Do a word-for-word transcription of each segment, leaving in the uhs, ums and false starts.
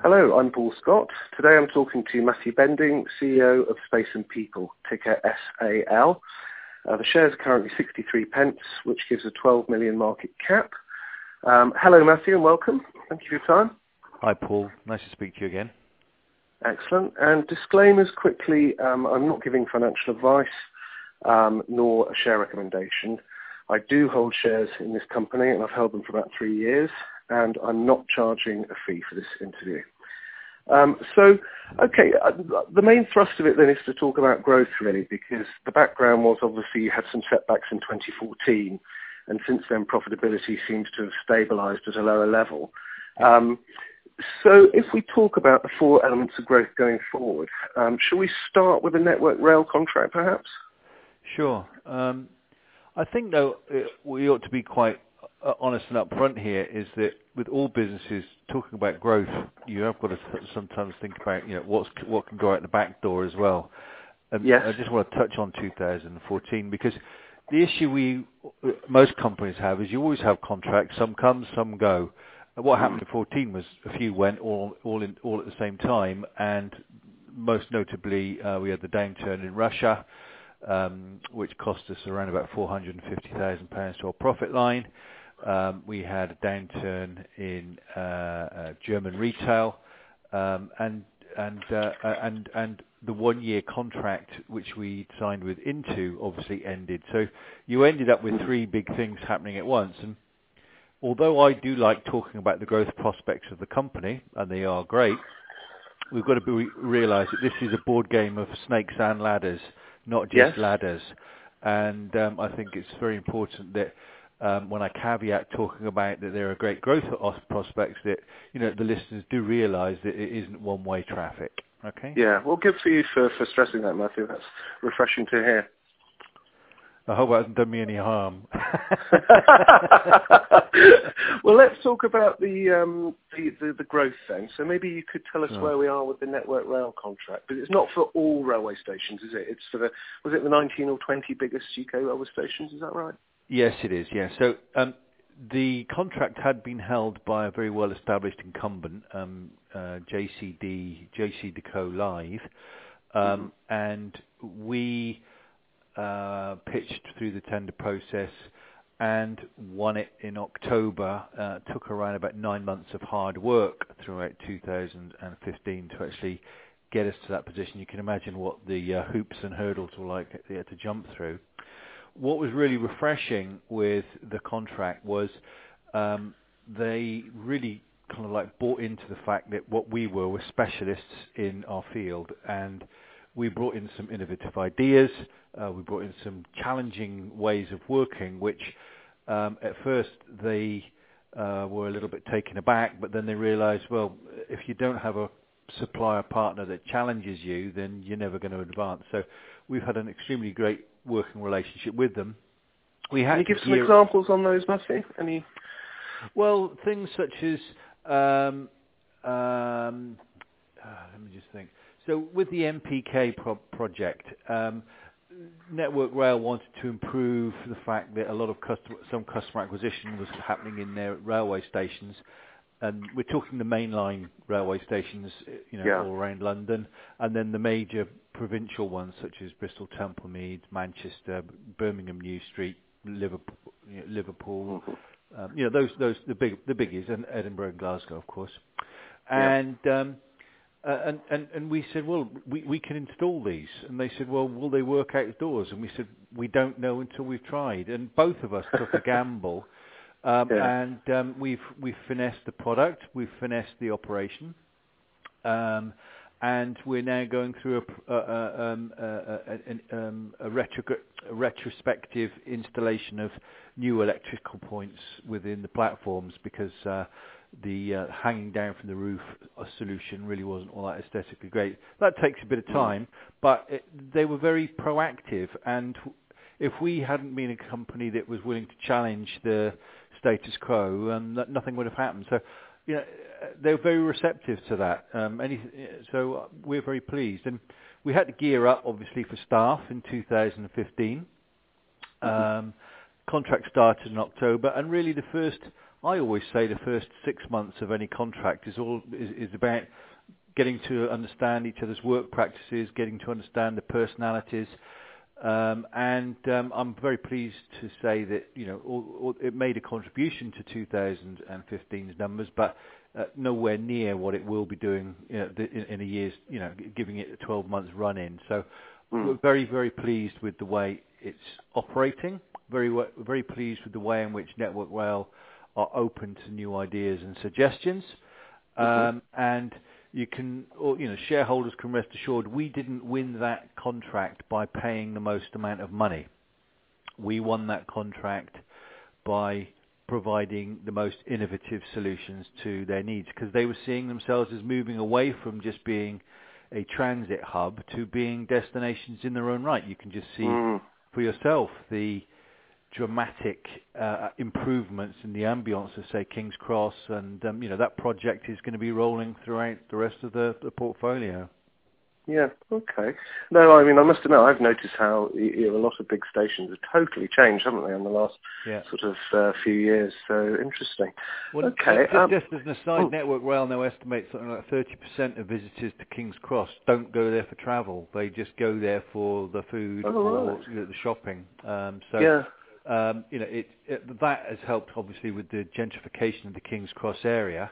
Hello, I'm Paul Scott. Today I'm talking to Matthew Bending, C E O of Space and People, ticker S A L. Uh, the shares are currently sixty-three pence, which gives a twelve million market cap. Um, hello, Matthew, and welcome. Thank you for your time. Hi, Paul. Nice to speak to you again. Excellent. And disclaimers quickly, um, I'm not giving financial advice um, nor a share recommendation. I do hold shares in this company, and I've held them for about three years, and I'm not charging a fee for this interview. Um, so, okay, uh, the main thrust of it then is to talk about growth, really, because the background was obviously you had some setbacks in twenty fourteen, and since then profitability seems to have stabilised at a lower level. Um, so if we talk about the four elements of growth going forward, um, shall we start with a Network Rail contract, perhaps? Sure. Um, I think, though, uh, we ought to be quite uh, honest and upfront here, is that with all businesses talking about growth, you have got to sometimes think about, you know, what's, what can go out the back door as well. Um, Yes. I just want to touch on two thousand fourteen, because the issue we, most companies have is you always have contracts, some come, some go. And what happened in fourteen was a few went all, all, in, all at the same time, and most notably uh, we had the downturn in Russia, Um, which cost us around about four hundred fifty thousand pounds to our profit line. Um, we had a downturn in uh, uh, German retail, um, and and uh, uh, and and the one-year contract which we signed with Into obviously ended. So you ended up with three big things happening at once. And although I do like talking about the growth prospects of the company, and they are great, we've got to be, realise that this is a board game of snakes and ladders, not just Yes. ladders. And um, I think it's very important that um, when I caveat talking about that there are great growth prospects, that, you know, the listeners do realise that it isn't one-way traffic. Okay? Yeah, well, good for you for, for stressing that, Matthew. That's refreshing to hear. I hope it hasn't done me any harm. Well, let's talk about the, um, the, the the growth then. So maybe you could tell us Sure. where we are with the Network Rail contract. But it's not for all railway stations, is it? It's for the, was it the nineteen or twenty biggest U K railway stations, is that right? Yes, it is. Yes. So um, the contract had been held by a very well-established incumbent, um, uh, J C D, J C Deco Live, um, Mm-hmm. and we uh, pitched through the tender process and won it in October. Uh, took around about nine months of hard work throughout two thousand fifteen to actually get us to that position. You can imagine what the uh, hoops and hurdles were like that they had to jump through. What was really refreshing with the contract was um, they really kind of like bought into the fact that what we were were specialists in our field, and we brought in some innovative ideas. Uh, we brought in some challenging ways of working, which um, at first they uh, were a little bit taken aback, but then they realised, well, if you don't have a supplier partner that challenges you, then you're never going to advance. So we've had an extremely great working relationship with them. We had Can you to give some gear- examples on those, Matthew? Any? Well, things such as, um, um, uh, let me just think. So with the M P K pro- project, um, Network Rail wanted to improve the fact that a lot of customer, some customer acquisition was happening in their railway stations. And we're talking the mainline railway stations, you know, Yeah. all around London, and then the major provincial ones such as Bristol, Temple Meads, Manchester, Birmingham New Street, Liverpool, you know, Liverpool, Mm-hmm. um, you know, those those the big the biggies, and Edinburgh and Glasgow, of course. Yeah. And um, uh, and and and we said, well, we we can install these, and they said, well, will they work outdoors? And we said, we don't know until we've tried. And both of us took a gamble. Um, Yeah. and um, we've we've finessed the product, we've finessed the operation, um, and we're now going through a, a, a, um, a, a, a, um, a, retro, a retrospective installation of new electrical points within the platforms, because uh, the uh, hanging down from the roof solution really wasn't all that aesthetically great. That takes a bit of time, but it, they were very proactive, and if we hadn't been a company that was willing to challenge the status quo, um, nothing would have happened. So, you know, they were very receptive to that. Um, any, so we're very pleased. And we had to gear up, obviously, for staff in two thousand fifteen. Mm-hmm. Um, contract started in October, and really the first I always say the first six months of any contract is all is, is about getting to understand each other's work practices, getting to understand the personalities, um, and um, I'm very pleased to say that you know all, all, it made a contribution to two thousand fifteen's numbers, but uh, nowhere near what it will be doing you know, in, in a year's, you know, giving it a twelve months run in. So mm. we're very, very pleased with the way it's operating. Very, very pleased with the way in which Network Rail are open to new ideas and suggestions, mm-hmm. um, and you can, or, you know, shareholders can rest assured we didn't win that contract by paying the most amount of money. We won that contract by providing the most innovative solutions to their needs, because they were seeing themselves as moving away from just being a transit hub to being destinations in their own right. You can just see mm. for yourself the dramatic uh, improvements in the ambience of, say, King's Cross, and um, you know that project is going to be rolling throughout the rest of the, the portfolio. Yeah, okay. No, I mean, I must admit, I've noticed how you know, a lot of big stations have totally changed, haven't they, in the last yeah. sort of uh, few years. So interesting. Well, okay. Just, um, just as an aside, oh. Network Rail now estimates something like thirty percent of visitors to King's Cross don't go there for travel. They just go there for the food oh, or right. you know, the shopping. Um, so. Yeah. Um, you know, it, it, that has helped obviously with the gentrification of the King's Cross area,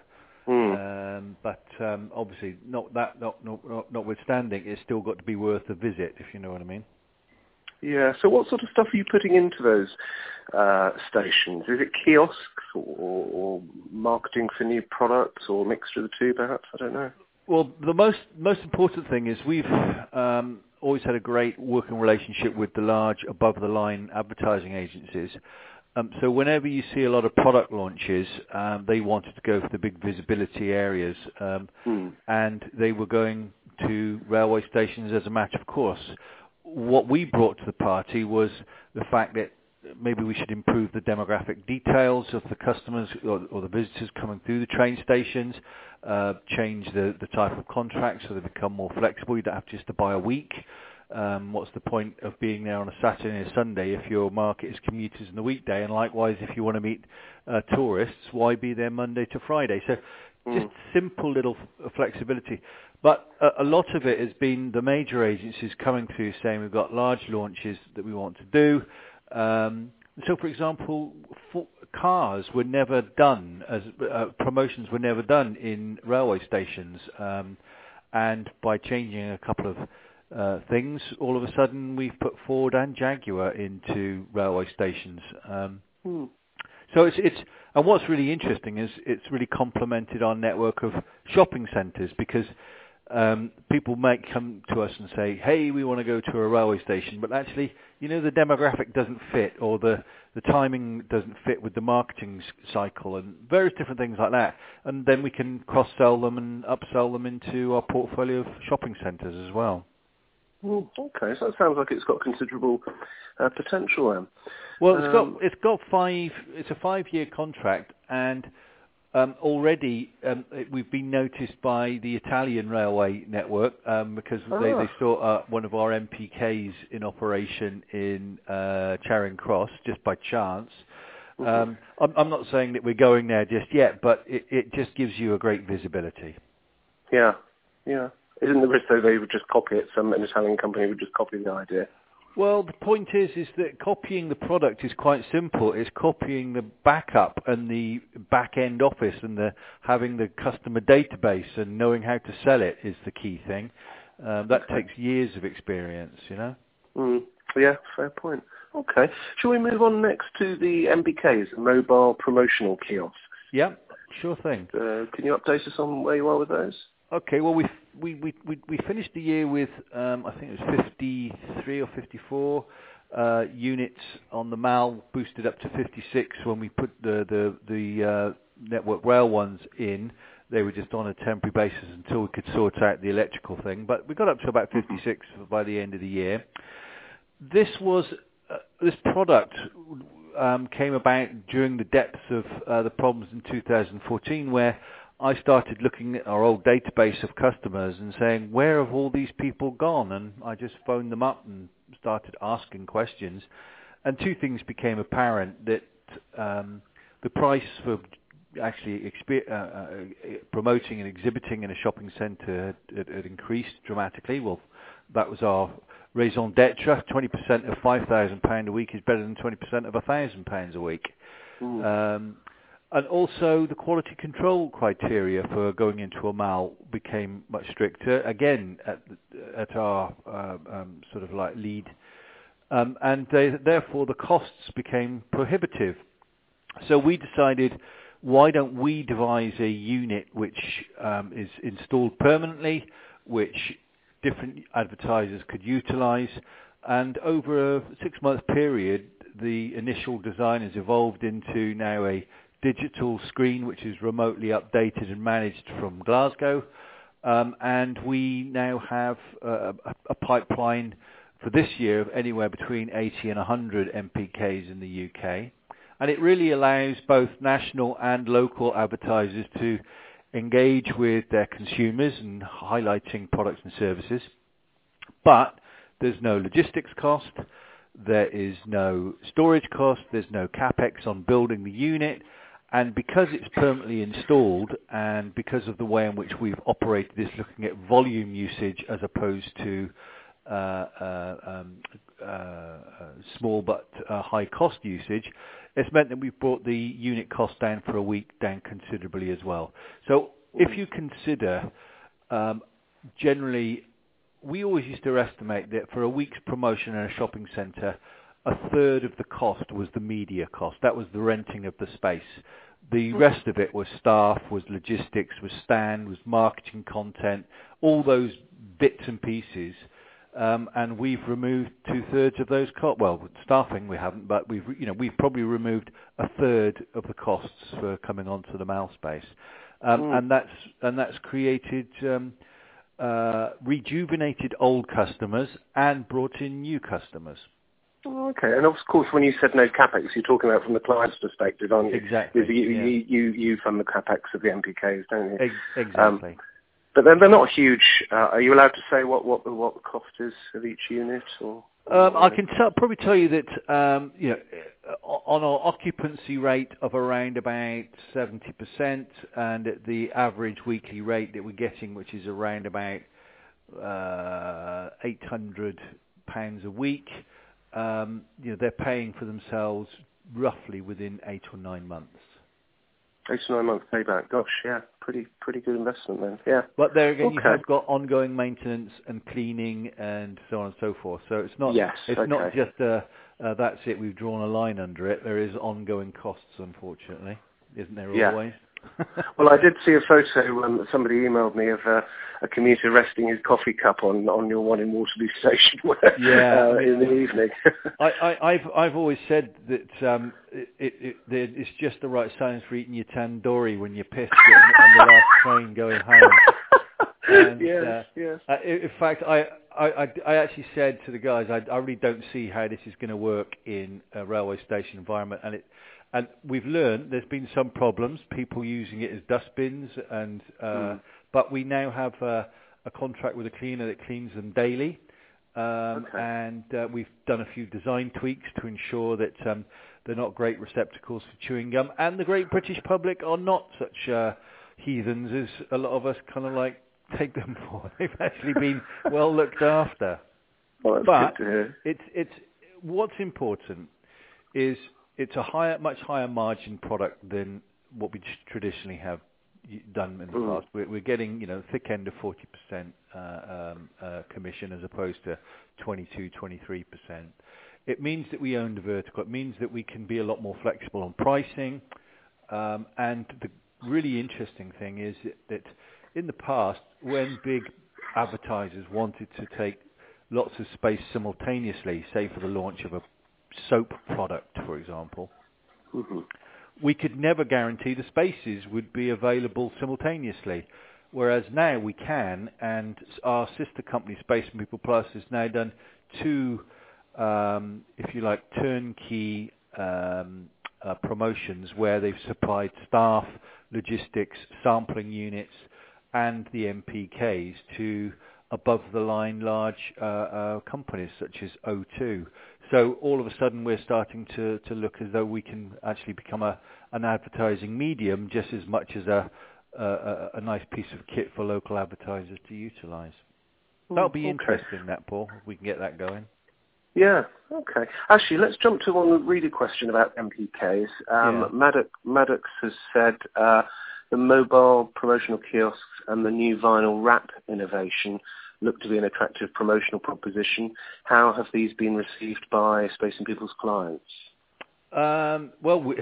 mm. um, but um, obviously not that, not, not, notwithstanding, it's still got to be worth a visit, if you know what I mean. Yeah. So, what sort of stuff are you putting into those uh, stations? Is it kiosks or, or marketing for new products, or a mixture of the two, perhaps? I don't know. Well, the most most important thing is we've um, always had a great working relationship with the large above-the-line advertising agencies. Um, so whenever you see a lot of product launches, um, they wanted to go for the big visibility areas, um, mm. and they were going to railway stations as a matter of course. What we brought to the party was the fact that maybe we should improve the demographic details of the customers or, or the visitors coming through the train stations, uh, change the, the type of contract so they become more flexible. You don't have just to buy a week. Um, what's the point of being there on a Saturday and a Sunday if your market is commuters in the weekday? And likewise, if you want to meet uh, tourists, why be there Monday to Friday? So mm. just simple little f- flexibility. But a, a lot of it has been the major agencies coming through saying we've got large launches that we want to do. Um, so, for example, for cars were never done, as uh, promotions were never done in railway stations. Um, and by changing a couple of uh, things, all of a sudden we've put Ford and Jaguar into railway stations. Um, hmm. So it's, it's, and what's really interesting is it's really complemented our network of shopping centres, because Um, people might come to us and say, hey, we want to go to a railway station, but actually, you know, the demographic doesn't fit, or the, the timing doesn't fit with the marketing cycle, and various different things like that. And then we can cross-sell them and upsell them into our portfolio of shopping centres as well. Mm, okay, so that sounds like it's got considerable uh, potential then. Well, it's um, got it's got five. It's a five-year contract, and Um, already, um, it, we've been noticed by the Italian railway network um, because oh. they, they saw uh, one of our M P Ks in operation in uh, Charing Cross just by chance. Mm-hmm. Um, I'm, I'm not saying that we're going there just yet, but it, it just gives you a great visibility. Yeah, yeah. Isn't the risk though they would just copy it? Some an Italian company would just copy the idea. Well, the point is, is that copying the product is quite simple. It's copying the backup and the back-end office and the having the customer database and knowing how to sell it is the key thing. Um, that okay. takes years of experience, you know. Mm, yeah, fair point. Okay. Shall we move on next to the M B Ks, mobile promotional kiosks? Yeah, sure thing. Uh, can you update us on where you are with those? Okay, well, we we we we, we finished the year with um, I think it was fifty-three or fifty-four uh, units on the M A L, boosted up to fifty-six when we put the the the uh, Network Rail ones in. They were just on a temporary basis until we could sort out the electrical thing. But we got up to about fifty-six by the end of the year. This was uh, this product um, came about during the depths of uh, the problems in two thousand fourteen, where I started looking at our old database of customers and saying, where have all these people gone? And I just phoned them up and started asking questions. And two things became apparent, that um, the price for actually exper- uh, uh, promoting and exhibiting in a shopping centre had, had, had increased dramatically. Well, that was our raison d'etre. twenty percent of five thousand pounds a week is better than twenty percent of one thousand pounds a week. Mm. Um, and also the quality control criteria for going into a mall became much stricter, again, at, at our uh, um, sort of like lead. Um, and they, therefore the costs became prohibitive. So we decided, why don't we devise a unit which um, is installed permanently, which different advertisers could utilize, and over a six-month period, the initial design has evolved into now a digital screen which is remotely updated and managed from Glasgow, um, and we now have uh, a, a pipeline for this year of anywhere between eighty and one hundred M P Ks in the U K. And it really allows both national and local advertisers to engage with their consumers and highlighting products and services. But there's no logistics cost, there is no storage cost, there's no capex on building the unit, and because it's permanently installed and because of the way in which we've operated this, looking at volume usage as opposed to uh, uh, um, uh, uh, small but uh, high cost usage, it's meant that we've brought the unit cost down for a week down considerably as well. So if you consider, um, generally, we always used to estimate that for a week's promotion in a shopping centre, a third of the cost was the media cost. That was the renting of the space. The rest of it was staff, was logistics, was stand, was marketing content, all those bits and pieces. Um, and we've removed two-thirds of those costs. Well, with staffing we haven't, but we've, you know, we've probably removed a third of the costs for coming onto the mall space, um, mm. and that's and that's created um, uh, rejuvenated old customers and brought in new customers. Oh, okay, and of course, when you said no capex, you're talking about from the client's perspective, aren't you? Exactly. You, yeah. you, you, you fund the capex of the M P Ks, don't you? Ex- exactly. Um, But then they're not huge. Uh, are you allowed to say what, what, what the cost is of each unit? Or, or um, I can t- probably tell you that um, you know, on our occupancy rate of around about seventy percent, and at the average weekly rate that we're getting, which is around about uh, eight hundred pounds a week, um, you know, they're paying for themselves roughly within eight or nine months. Eight to nine month payback. Gosh, yeah, pretty pretty good investment then. Yeah. But there again, okay. you have got ongoing maintenance and cleaning and so on and so forth. So it's not yes, it's okay. not just uh, uh, that's it. We've drawn a line under it. There is ongoing costs, unfortunately, isn't there yeah. always? Well, I did see a photo. Um, somebody emailed me of uh, a commuter resting his coffee cup on, on your one in Waterloo Station yeah, uh, I mean, in the evening. I, I, I've I've always said that um, it, it, it, it's just the right silence for eating your tandoori when you're pissed on the last train going home. And, yes, uh, yes. Uh, in fact, I, I, I actually said to the guys, I, I really don't see how this is going to work in a railway station environment. And it, and we've learned there's been some problems, people using it as dustbins, and uh, mm. but we now have a, a contract with a cleaner that cleans them daily. Um, okay. And uh, we've done a few design tweaks to ensure that um, they're not great receptacles for chewing gum. And the great British public are not such uh, heathens as a lot of us kind of like take them for. They've actually been well looked after. Well, that's but good to hear. it's it's what's important is it's a higher, much higher margin product than what we traditionally have done in the mm. past. We're, we're getting, you know, thick end of forty percent uh, um, uh, commission as opposed to twenty-two, twenty-three percent. It means that we own the vertical. It means that we can be a lot more flexible on pricing. Um, and the really interesting thing is that, that in the past, when big advertisers wanted to take lots of space simultaneously, say for the launch of a soap product, for example, mm-hmm. we could never guarantee the spaces would be available simultaneously. Whereas now we can, and our sister company, Space and People Plus, has now done two, um, if you like, turnkey um, uh, promotions where they've supplied staff, logistics, sampling units, and the M P Ks to above-the-line large uh, uh, companies such as O two. So all of a sudden we're starting to, to look as though we can actually become a, an advertising medium just as much as a, a, a nice piece of kit for local advertisers to utilise. That'll be okay. interesting, that, Paul, if we can get that going. Yeah, okay. Actually, let's jump to one reader question about M P Ks. Um, Yeah. Maddox, Maddox has said uh, the mobile promotional kiosks and the new vinyl wrap innovation look to be an attractive promotional proposition. How have these been received by Space and People's clients? Um, well, we,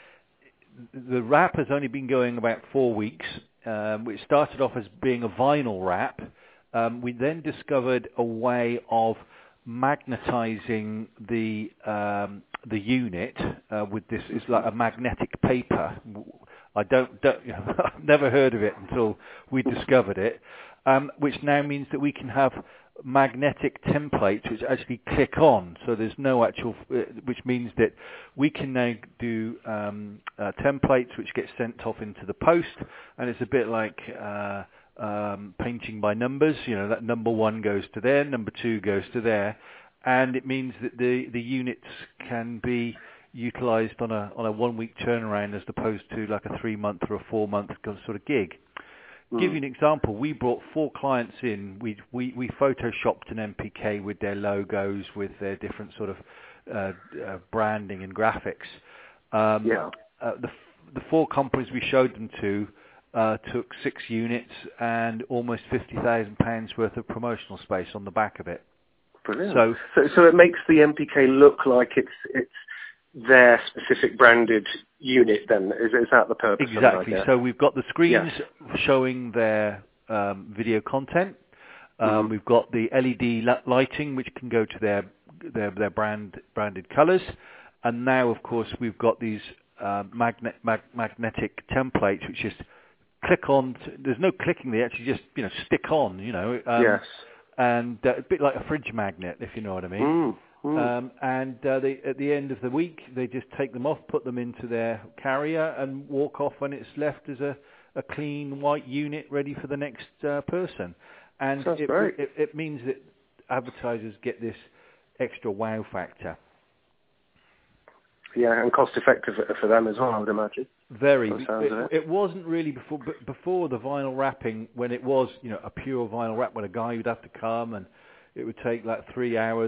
the wrap has only been going about four weeks. Um, it started off as being a vinyl wrap. Um, we then discovered a way of magnetizing the um, the unit uh, with this. It's like a magnetic paper. I don't, don't you know, I've never heard of it until we discovered it, um, which now means that we can have magnetic templates which actually click on. So there's no actual, which means that we can now do um, uh, templates which get sent off into the post, and it's a bit like uh, um, painting by numbers. You know, that number one goes to there, number two goes to there, and it means that the the units can be utilized on a on a one week turnaround as opposed to like a three month or a four month sort of gig. Mm. Give you an example. We brought four clients in. We we we photoshopped an M P K with their logos, with their different sort of uh, uh, branding and graphics. Um, Yeah. uh, the the four companies we showed them to uh, took six units and almost fifty thousand pounds worth of promotional space on the back of it. Brilliant. So, so, so it makes the M P K look like it's it's their specific branded unit. Then is, is that the purpose? exactly. Of it, So we've got the screens yes. showing their um, video content. Um, Mm-hmm. We've got the L E D la- lighting, which can go to their their, their brand branded colours, and now, of course, we've got these uh, magnet mag- magnetic templates, which just click on. To, there's no clicking; they actually just you know stick on. You know, um, Yes. and uh, a bit like a fridge magnet, if you know what I mean. Mm. Mm. Um, and uh, they, at the end of the week, they just take them off, put them into their carrier, and walk off, and it's left as a, a clean white unit ready for the next uh, person. And Sounds it, great. it, it means that advertisers get this extra wow factor. Yeah, and cost effective for them as well, I would imagine. Very. By the sounds of It, it. it wasn't really before but before the vinyl wrapping, when it was you know a pure vinyl wrap, when a guy would have to come and it would take like three hours.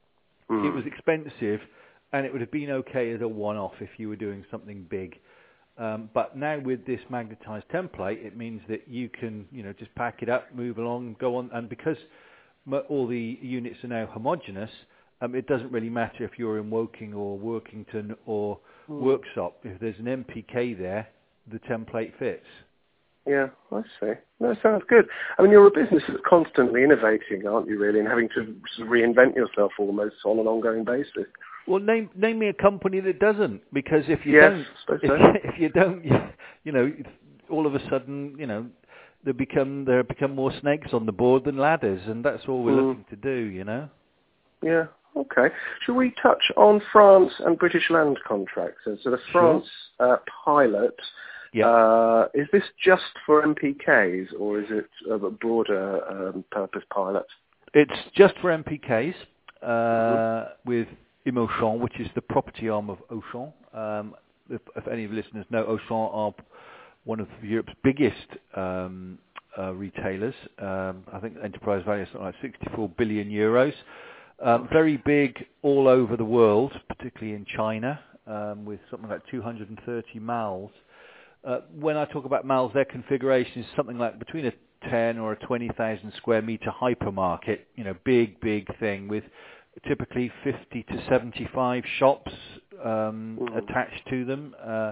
Mm. It was expensive, and it would have been okay as a one-off if you were doing something big. Um, but now with this magnetized template, it means that you can, you know, just pack it up, move along, go on. And because m- all the units are now homogeneous, um, it doesn't really matter if you're in Woking or Workington or Mm. Worksop. If there's an M P K there, the template fits. Yeah, I see. That sounds good. I mean, you're a business that's constantly innovating, aren't you, really, and having to sort of reinvent yourself almost on an ongoing basis. Well, name name me a company that doesn't, because if you Yes, don't, I suppose if, so. if you don't, you know, all of a sudden, you know, there become there become more snakes on the board than ladders, and that's all we're Mm. looking to do, you know. Yeah, okay. Shall we touch on France and British land contracts? So so the France uh, pilot, Yeah. uh, is this just for M P Ks, or is it a broader um, purpose pilot? It's just for M P Ks uh, Mm-hmm. with Imauchan, which is the property arm of Auchan. Um, if, if any of the listeners know, Auchan are one of Europe's biggest um, uh, retailers. Um, I think the enterprise value is something like sixty-four billion euros. Um, very big all over the world, particularly in China, um, with something like two hundred thirty malls. Uh, when I talk about malls, their configuration is something like between a ten or a twenty thousand square meter hypermarket, you know, big, big thing with typically fifty to seventy-five shops um, Mm. attached to them. Uh,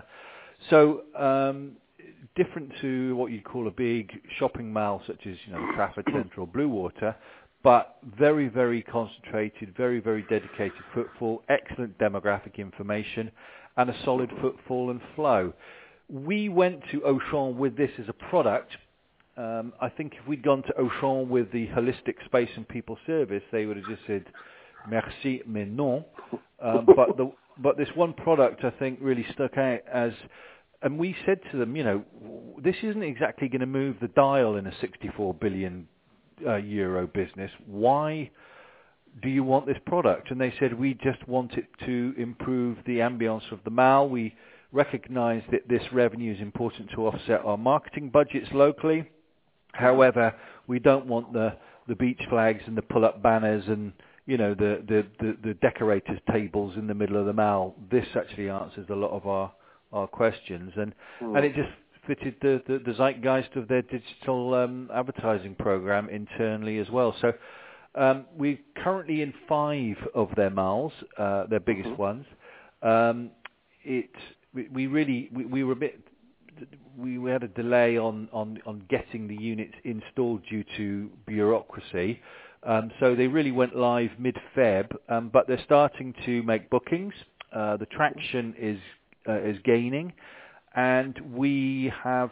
so um, different to what you'd call a big shopping mall such as, you know, Trafford Centre or Bluewater, but very, very concentrated, very, very dedicated footfall, excellent demographic information, and a solid footfall and flow. We went to Auchan with this as a product. Um, I think if we'd gone to Auchan with the holistic space and people service, they would have just said, merci, mais non. Um, but, the, but this one product, I think, really stuck out as, and we said to them, you know, this isn't exactly going to move the dial in a sixty-four billion uh, euro business. Why do you want this product? And they said, we just want it to improve the ambience of the mall. We recognize that this revenue is important to offset our marketing budgets locally. However, we don't want the, the beach flags and the pull-up banners and, you know, the, the, the, the decorators' tables in the middle of the mall. This actually answers a lot of our, our questions. And, mm. and it just fitted the, the, the zeitgeist of their digital um, advertising program internally as well. So um, we're currently in five of their malls, uh, their biggest mm-hmm. ones. Um, it we, we really we, we were a bit we, we had a delay on, on, on getting the units installed due to bureaucracy. Um, so they really went live mid-Feb, um, but they're starting to make bookings. Uh, the traction is uh, is gaining. And we have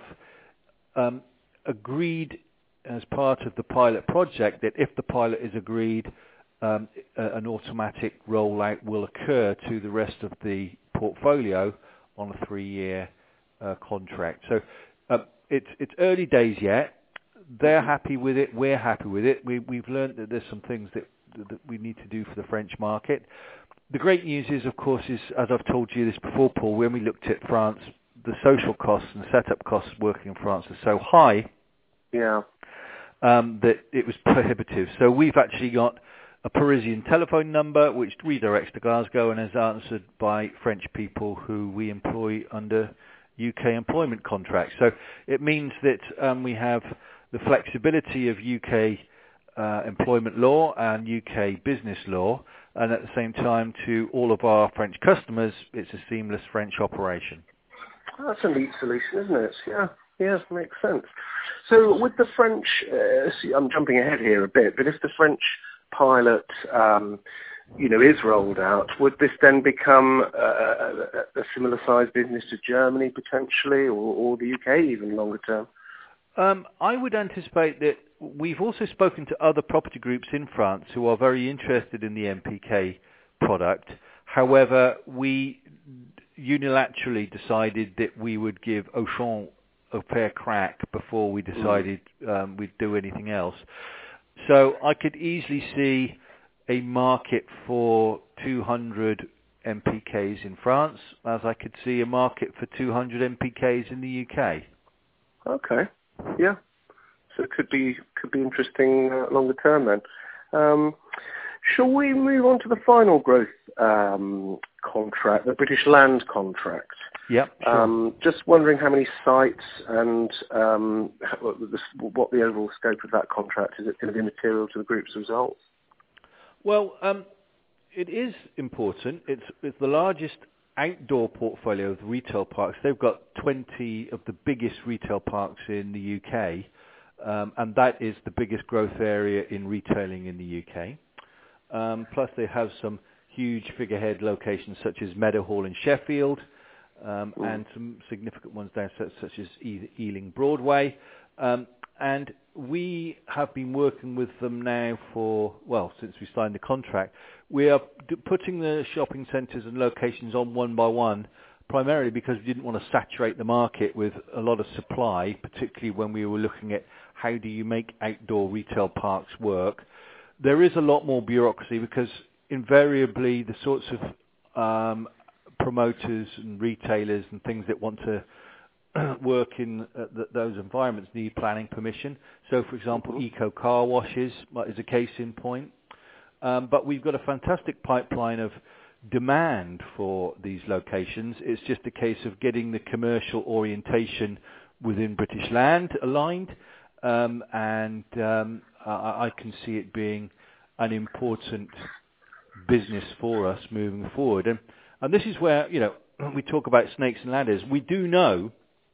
um, agreed as part of the pilot project that if the pilot is agreed, um, an automatic rollout will occur to the rest of the portfolio on a three-year uh, contract. So uh, it's it's early days yet. They're happy with it. We're happy with it. We, we've learned that there's some things that, that we need to do for the French market. The great news is, of course, is as I've told you this before, Paul, when we looked at France, the social costs and setup costs working in France are so high yeah. um, that it was prohibitive. So we've actually got a Parisian telephone number which redirects to Glasgow and is answered by French people who we employ under U K employment contracts. So it means that um, we have the flexibility of U K uh, employment law and U K business law, and at the same time to all of our French customers, it's a seamless French operation. That's a neat solution, isn't it? Yeah, yeah, makes sense. So with the French, uh, see, I'm jumping ahead here a bit, but if the French pilot, um, you know, is rolled out, would this then become uh, a, a similar size business to Germany potentially, or, or the U K even longer term? Um, I would anticipate that we've also spoken to other property groups in France who are very interested in the M P K product. However, we unilaterally decided that we would give Auchan a fair crack before we decided mm. um, we'd do anything else. So I could easily see a market for two hundred M P Ks in France, as I could see a market for two hundred M P Ks in the U K. Okay, yeah. So it could be could be interesting uh, longer term then. Um, shall we move on to the final growth um, contract, the British Land contract? Yeah, sure. Um, just wondering how many sites and um, how, what the overall scope of that contract is. It going to be material to the group's results? Well, um, it is important. It's, it's the largest outdoor portfolio of retail parks. They've got twenty of the biggest retail parks in the U K, um, and that is the biggest growth area in retailing in the U K. Um, plus, they have some huge figurehead locations such as Meadowhall in Sheffield, um, and some significant ones down such, such as e- Ealing Broadway. Um, and we have been working with them now for, well, since we signed the contract. We are d- putting the shopping centres and locations on one by one, primarily because we didn't want to saturate the market with a lot of supply, particularly when we were looking at how do you make outdoor retail parks work. There is a lot more bureaucracy because invariably the sorts of um, promoters and retailers and things that want to work in uh, th- those environments need planning permission. So, for example, eco car washes is a case in point. Um, but we've got a fantastic pipeline of demand for these locations. It's just a case of getting the commercial orientation within British Land aligned, um, and um, I, I can see it being an important business for us moving forward. And, and this is where, you know, we talk about snakes and ladders. We do know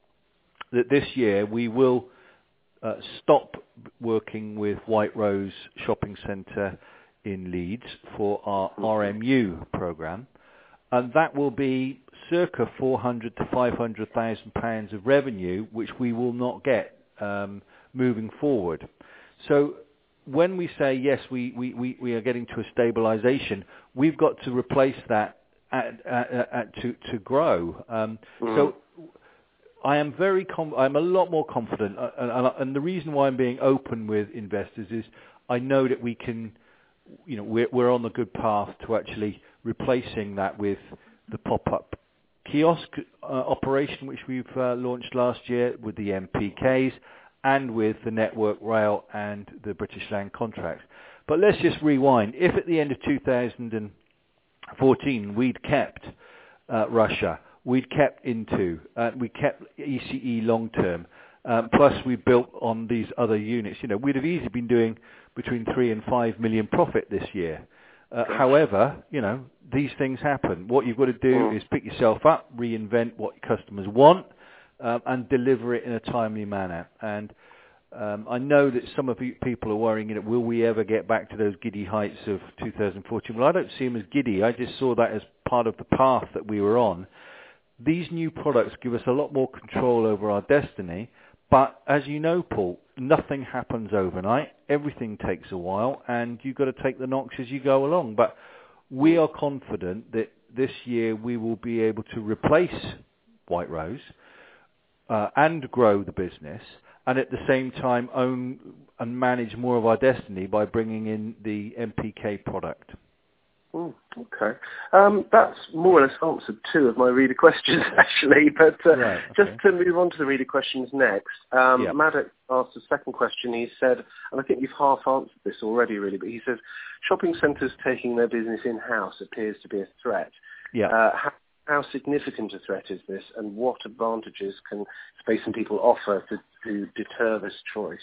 that this year we will uh, stop working with White Rose Shopping Centre in Leeds for our R M U programme, and that will be circa four hundred to five hundred thousand pounds of revenue, which we will not get um, moving forward. So when we say yes, we, we, we, we are getting to a stabilisation, we've got to replace that at, at, at, to to grow. Um, mm. So I am very com- I'm a lot more confident, uh, and, and, and the reason why I'm being open with investors is I know that we can, you know, we're, we're on the good path to actually replacing that with the pop-up kiosk uh, operation, which we've uh, launched last year with the M P Ks and with the Network Rail and the British Land contracts. But let's just rewind. If at the end of two thousand fourteen we'd kept uh, Russia, we'd kept Into, uh, we kept E C E long term, um, plus we built on these other units, you know, we'd have easily been doing between three and five million profit this year. Uh, however, you know, these things happen. What you've got to do mm. is pick yourself up, reinvent what your customers want, um, and deliver it in a timely manner. And um, I know that some of you people are worrying, you know, will we ever get back to those giddy heights of two thousand fourteen? Well, I don't see them as giddy. I just saw that as part of the path that we were on. These new products give us a lot more control over our destiny. But as you know, Paul, nothing happens overnight. Everything takes a while, and you've got to take the knocks as you go along. But we are confident that this year we will be able to replace White Rose uh, and grow the business, and at the same time own and manage more of our destiny by bringing in the M P K product. Mm, okay. Um, that's more or less answered two of my reader questions, actually. But uh, right, okay. just to move on to the reader questions next, um, yep. Maddox asked a second question. He said, and I think you've half answered this already, really, but he says, shopping centres taking their business in-house appears to be a threat. Yeah. Uh, how, how significant a threat is this, and what advantages can Space and People offer to, to deter this choice?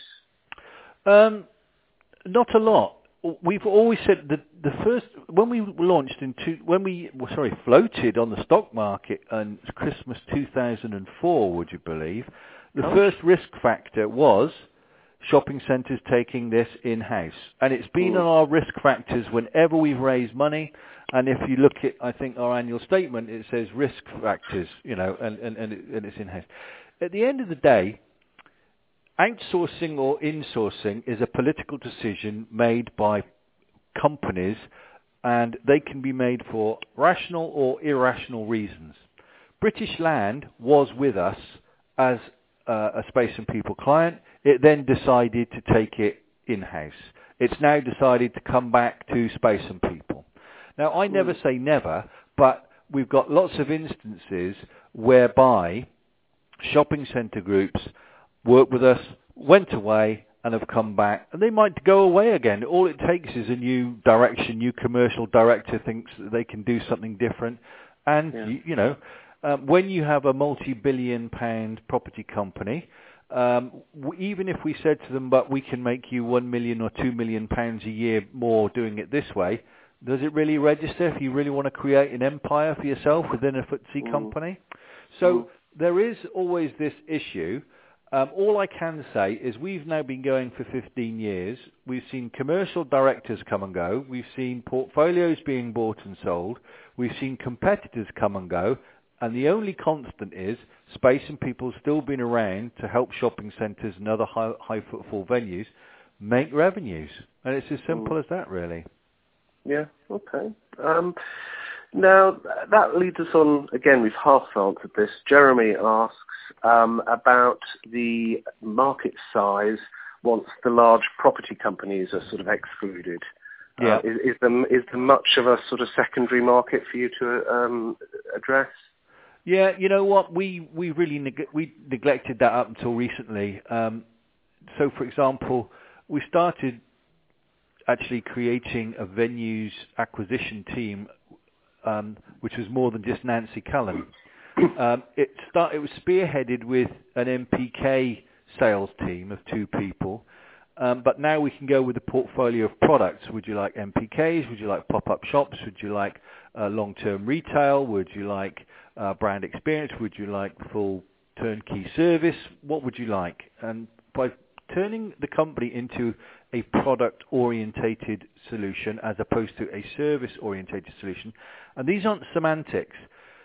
Um, not a lot. We've always said that the first, when we launched in two, when we, sorry, floated on the stock market in Christmas two thousand four, would you believe, the oh. first risk factor was shopping centres taking this in-house. And it's been mm. on our risk factors whenever we've raised money. And if you look at, I think, our annual statement, it says risk factors, you know, and, and, and, it, and it's in-house. At the end of the day, outsourcing or insourcing is a political decision made by companies, and they can be made for rational or irrational reasons. British Land was with us as uh, a Space and People client. It then decided to take it in-house. It's now decided to come back to Space and People. Now, I never say never, but we've got lots of instances whereby shopping centre groups worked with us, went away, and have come back, and they might go away again. All it takes is a new direction, new commercial director thinks that they can do something different, and, yeah. you, you know, um, when you have a multi-billion pound property company, um, w- even if we said to them, but we can make you one million or two million pounds a year more doing it this way, does it really register if you really want to create an empire for yourself within a F T S E mm. company? So mm. there is always this issue. Um, all I can say is we've now been going for fifteen years. We've seen commercial directors come and go. We've seen portfolios being bought and sold. We've seen competitors come and go. And the only constant is Space and People still been around to help shopping centres and other high, high footfall venues make revenues. And it's as simple mm. as that, really. Yeah, okay. Um, now, that leads us on, again, we've half answered this. Jeremy asks um, about the market size once the large property companies are sort of excluded. Yeah. Uh, is, is, there, is there much of a sort of secondary market for you to um, address? Yeah, you know what, we, we really neg- we neglected that up until recently. Um, so, for example, we started actually creating a venues acquisition team, um, which was more than just Nancy Cullen. Um, it, start, it was spearheaded with an M P K sales team of two people, um, but now we can go with a portfolio of products. Would you like M P Ks? Would you like pop-up shops? Would you like uh, long-term retail? Would you like uh, brand experience? Would you like full turnkey service? What would you like? And by turning the company into a product-orientated solution as opposed to a service-orientated solution, and these aren't semantics.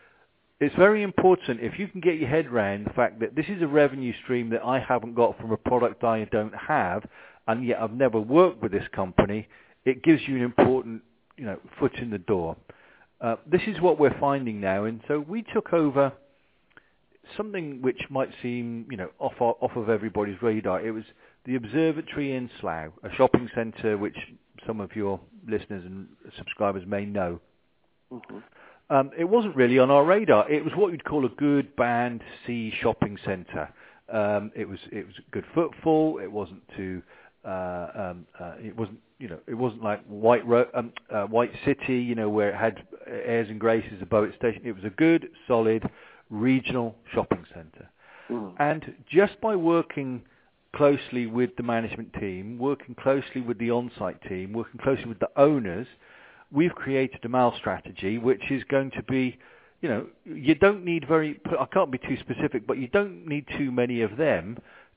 It's very important if you can get your head around the fact that this is a revenue stream that I haven't got from a product I don't have, and yet I've never worked with this company. It gives you an important, you know, foot in the door. Uh, this is what we're finding now, and so we took over something which might seem, you know, off off of everybody's radar. It was the Observatory in Slough, a shopping centre which some of your listeners and subscribers may know. Mm-hmm. Um, it wasn't really on our radar. It was what you'd call a good band C shopping centre. Um, it was it was good footfall. It wasn't too. Uh, um, uh, it wasn't you know it wasn't like White Ro- um, uh, White City, you know, where it had airs and graces above its station. It was a good, solid regional shopping centre. Mm. And just by working closely with the management team, working closely with the on-site team, working closely with the owners, we've created a mall strategy which is going to be, you know, you don't need very, I can't be too specific, but you don't need too many of them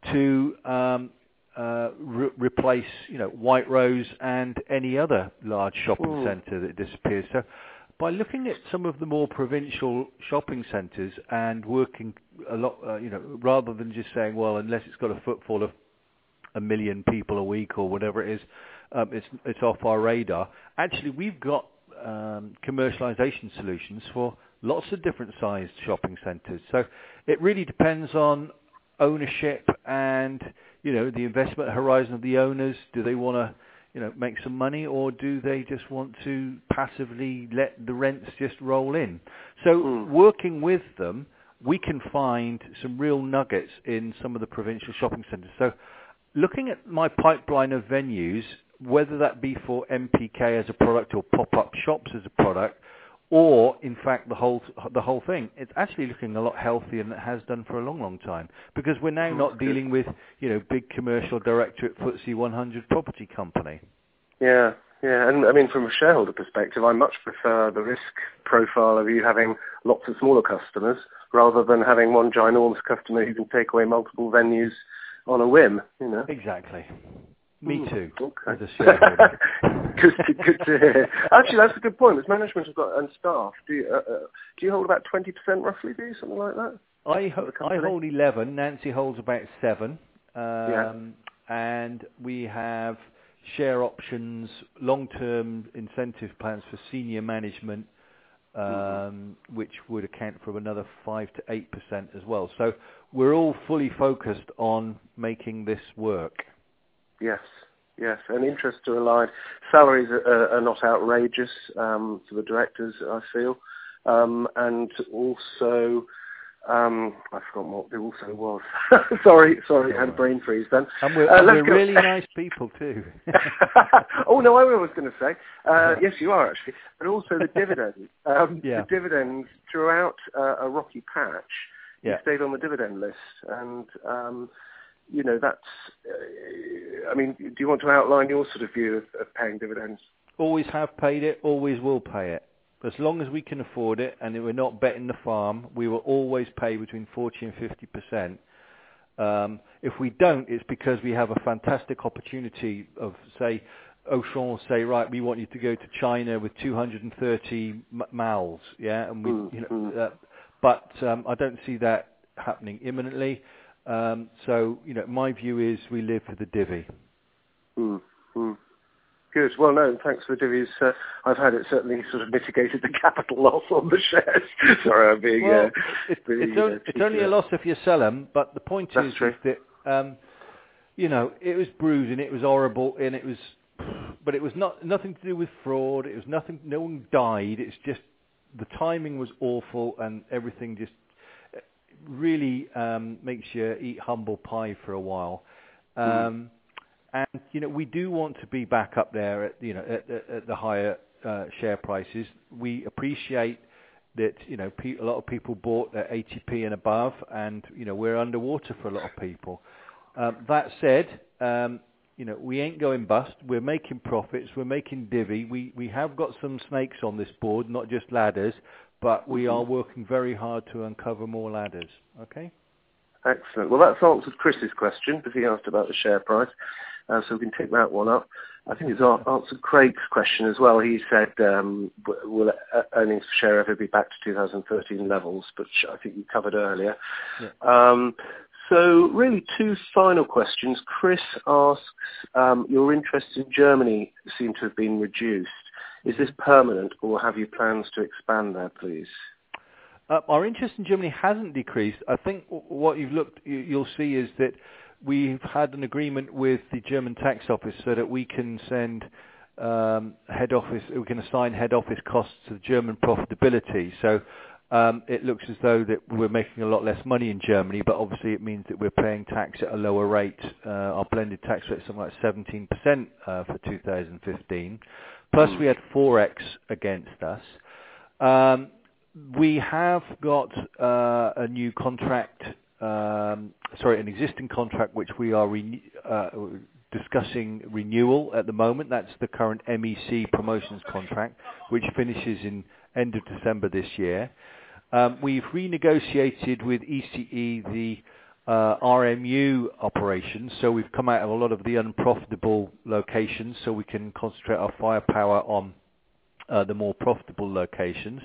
to um, uh, re- replace, you know, White Rose and any other large shopping Mm. centre that disappears. So by looking at some of the more provincial shopping centres and working a lot, uh, you know, rather than just saying, well, unless it's got a footfall of a million people a week or whatever it is, um, it's it's off our radar. Actually, we've got um, commercialisation solutions for lots of different sized shopping centres. So it really depends on ownership and, you know, the investment horizon of the owners. Do they want to, you know, make some money, or do they just want to passively let the rents just roll in? So Mm. working with them, we can find some real nuggets in some of the provincial shopping centres. So looking at my pipeline of venues, whether that be for M P K as a product or pop-up shops as a product, or in fact the whole the whole thing, it's actually looking a lot healthier than it has done for a long, long time, because we're now Oh, not that's good. dealing with, you know, big commercial directorate F T S E one hundred property company. Yeah, yeah, and I mean, from a shareholder perspective, I much prefer the risk profile of you having lots of smaller customers rather than having one ginormous customer who can take away multiple venues on a whim, you know. Exactly. Me Mm, too, okay. as a shareholder. good, to, good to hear. Actually, that's a good point. As management have got and staff, do you, uh, uh, do you hold about twenty percent roughly? Do you something like that? I, of ho- the I company? hold eleven. Nancy holds about seven. Yeah. Um, and we have share options, long-term incentive plans for senior management, um, Mm-hmm. which would account for another five to eight percent as well. So we're all fully focused on making this work. Yes, yes, and interests are aligned. Salaries are, are not outrageous um, for the directors, I feel, um, and also, um, I forgot what it also was. sorry, sorry, I had a brain freeze then. And we're, uh, and let's we're go. really nice people too. Oh no, I was going to say, uh, yes, you are actually, but also the dividends. Um, Yeah. The dividends throughout uh, a rocky patch. You Yeah. stayed on the dividend list, and um, you know, that's, uh, I mean, do you want to outline your sort of view of, of paying dividends? Always have paid it, always will pay it. As long as we can afford it and we're not betting the farm, we will always pay between forty and fifty percent. Um, if we don't, it's because we have a fantastic opportunity of, say, Auchan say, right, we want you to go to China with two hundred thirty m- malls, yeah, and we, Mm, you know, mm. uh, but um, I don't see that happening imminently. Um, so, you know, my view is we live for the divvy. Mm, mm. Good. Well, no, thanks for the divvies. Uh, I've had it certainly sort of mitigated the capital loss on the shares. Sorry, I'm being... Well, uh, it, being, it's, only, uh, it's only a cheeky. loss if you sell them, but the point That's is, true. is that, um, you know, it was bruising, it was horrible, and it was, but it was not nothing to do with fraud. It was nothing, no one died. It's just the timing was awful, and everything just really um, makes you eat humble pie for a while. Um, Mm. And, you know, we do want to be back up there at, you know, at, at, at the higher uh, share prices. We appreciate that, you know, pe- a lot of people bought at eighty p and above, and, you know, we're underwater for a lot of people. Um, that said, um, you know, we ain't going bust. We're making profits. We're making divvy. We, we have got some snakes on this board, not just ladders, but we Mm-hmm. are working very hard to uncover more ladders. Okay? Excellent. Well, that's answered Chris's question, because he asked about the share price. Uh, so we can take that one up. I think it's a- answered Craig's question as well. He said, um, w- will uh, earnings per share ever be back to two thousand thirteen levels, which I think you covered earlier. Yeah. Um, so really two final questions. Chris asks, um, your interest in Germany seem to have been reduced. Is this permanent, or have you plans to expand there, please? Uh, our interest in Germany hasn't decreased. I think w- what you've looked, you, you'll see is that we've had an agreement with the German tax office so that we can send um, head office, we can assign head office costs to German profitability. So um, it looks as though that we're making a lot less money in Germany, but obviously it means that we're paying tax at a lower rate. Uh, our blended tax rate is something like seventeen percent uh, for two thousand fifteen. Plus Mm. we had Forex against us. Um, we have got uh, a new contract, um, sorry, an existing contract which we are renew- uh, discussing renewal at the moment. That's the current M E C promotions contract, which finishes in end of December this year. Um, we've renegotiated with E C E the uh, R M U operations, so we've come out of a lot of the unprofitable locations, so we can concentrate our firepower on uh, the more profitable locations.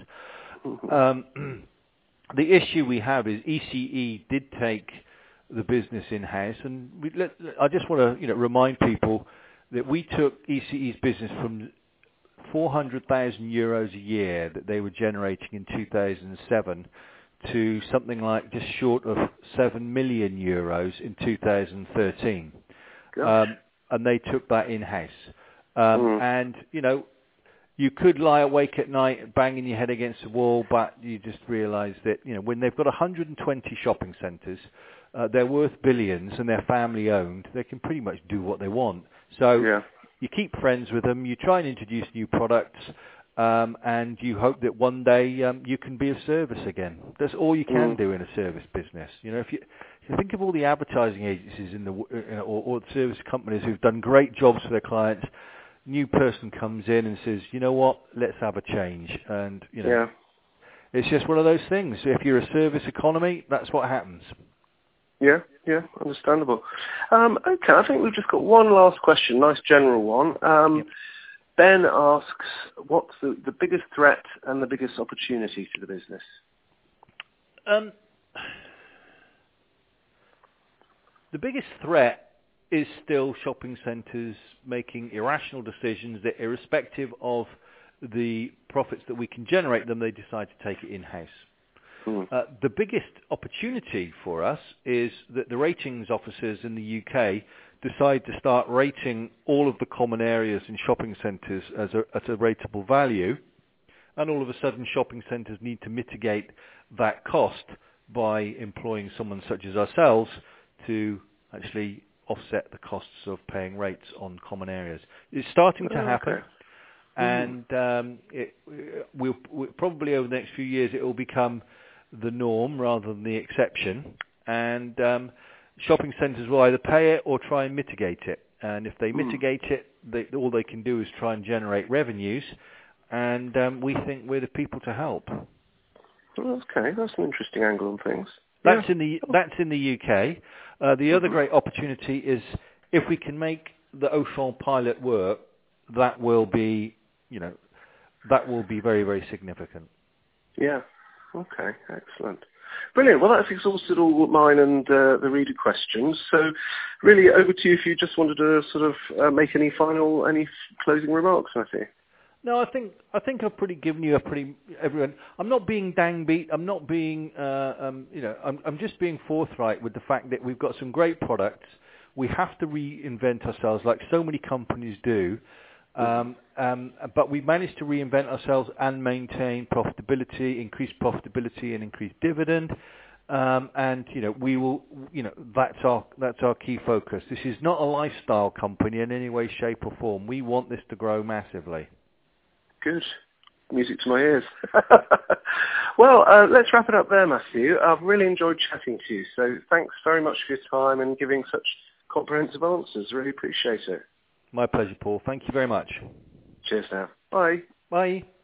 Um, the issue we have is E C E did take the business in-house, and we, let, I just want to you know remind people that we took E C E's business from four hundred thousand euros a year that they were generating in two thousand seven to something like just short of seven million euros in two thousand thirteen. Um, and they took that in-house. Um, Mm. and, you know, you could lie awake at night banging your head against the wall, but you just realise that, you know, when they've got one hundred twenty shopping centres, uh, they're worth billions and they're family owned, they can pretty much do what they want. So Yeah. you keep friends with them, you try and introduce new products, um, and you hope that one day um, you can be of service again. That's all you can Mm. do in a service business. You know, if you, if you think of all the advertising agencies in the w- uh, or, or service companies who've done great jobs for their clients, new person comes in and says, you know what, let's have a change. And, you know, Yeah. it's just one of those things. If you're a service economy, that's what happens. Yeah, yeah, understandable. Um, okay, I think we've just got one last question, nice general one. Um, Yep. Ben asks, what's the, the biggest threat and the biggest opportunity to the business? Um, the biggest threat is still shopping centres making irrational decisions that, irrespective of the profits that we can generate them, they decide to take it in-house. Mm. Uh, the biggest opportunity for us is that the ratings officers in the U K decide to start rating all of the common areas in shopping centres as a, at a rateable value, and all of a sudden shopping centres need to mitigate that cost by employing someone such as ourselves to actually offset the costs of paying rates on common areas. It's starting to Oh, happen. okay. And um, it, we'll, we'll probably over the next few years it will become the norm rather than the exception. And um, shopping centres will either pay it or try and mitigate it. And if they Mm. mitigate it, they, all they can do is try and generate revenues. And um, we think we're the people to help. Okay, that's an interesting angle on things. That's Yeah. in the that's in the U K. Uh, the other Mhm. great opportunity is if we can make the Auchan pilot work, that will be, you know, that will be very, very significant. Yeah. Okay, excellent. Brilliant. Well, that's exhausted all mine and uh, the reader questions. So really over to you if you just wanted to sort of uh, make any final, any closing remarks, Matthew. No, I think I think I've pretty given you a pretty everyone. I'm not being downbeat. I'm not being, uh, um, you know, I'm I'm just being forthright with the fact that we've got some great products. We have to reinvent ourselves, like so many companies do. Um, um, but we managed to reinvent ourselves and maintain profitability, increase profitability, and increase dividend. Um, and you know, we will, you know, that's our that's our key focus. This is not a lifestyle company in any way, shape, or form. We want this to grow massively. Good. Music to my ears. Well, uh, let's wrap it up there, Matthew. I've really enjoyed chatting to you. So thanks very much for your time and giving such comprehensive answers. Really appreciate it. My pleasure, Paul. Thank you very much. Cheers now. Bye. Bye.